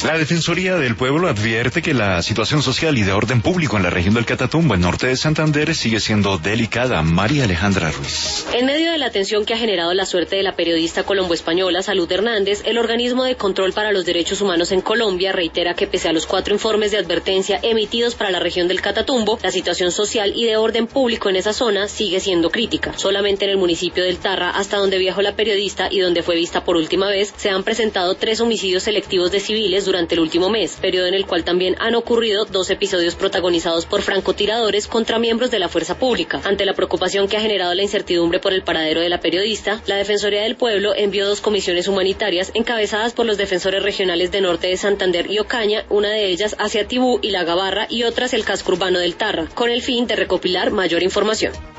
La Defensoría del Pueblo advierte que la situación social y de orden público en la región del Catatumbo, en norte de Santander, sigue siendo delicada. María Alejandra Ruiz. En medio de la tensión que ha generado la suerte de la periodista colombo-española Salud Hernández, el Organismo de Control para los Derechos Humanos en Colombia reitera que pese a los 4 informes de advertencia emitidos para la región del Catatumbo, la situación social y de orden público en esa zona sigue siendo crítica. Solamente en el municipio del Tarra, hasta donde viajó la periodista y donde fue vista por última vez, se han presentado 3 homicidios selectivos de civiles durante el último mes, periodo en el cual también han ocurrido 2 episodios protagonizados por francotiradores contra miembros de la fuerza pública. Ante la preocupación que ha generado la incertidumbre por el paradero de la periodista, la Defensoría del Pueblo envió 2 comisiones humanitarias encabezadas por los defensores regionales de norte de Santander y Ocaña, una de ellas hacia Tibú y La Gabarra y otras el casco urbano del Tarra, con el fin de recopilar mayor información.